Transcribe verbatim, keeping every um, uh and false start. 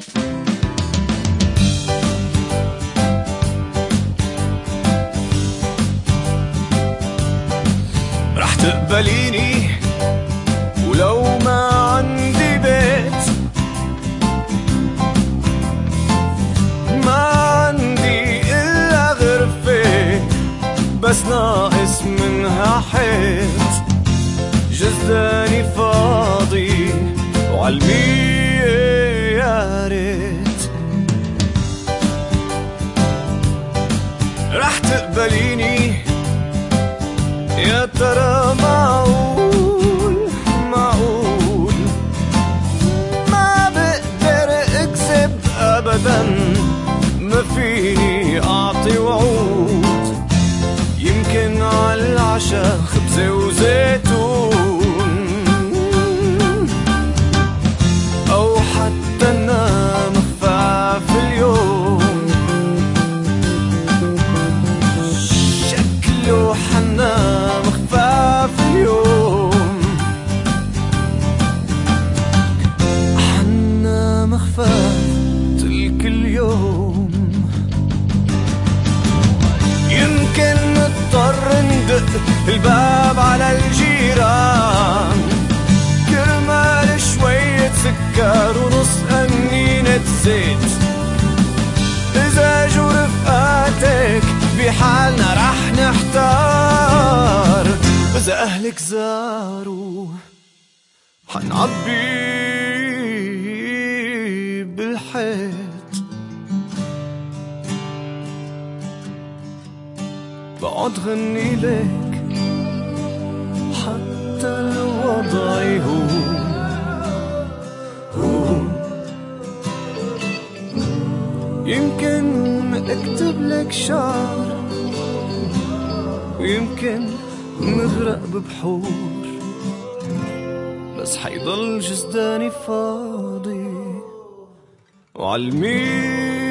رح تقبليني ولو ما عندي بيت، ما عندي إلا غرفة بس ناقص منها حيط، جزداني فاضي وعالمية يا ريت. رح تقبليني يا ترى؟ معقول معقول ما بقدر اكذب ابدا، ما فيني اعطي وعود، يمكن عالعشا خبزة وزيتون او حتى نام خفاف اليوم، شكله حنام خفاف اليوم، حنام خفاف تلك اليوم. يمكن نضطر ندق الباب على الجيران، كرمال شوية سكر ونص قنينة زيت، إذا جو رفقاتك بحالنا رح نحتار، إذا أهلك زاروا حنعبي بالحيط. بقعد غني لك حتى الوضع هون هون، يمكن اكتب لك شعر ويمكن نغرق ببحور، بس حيضل جسداني فاضي وعالمين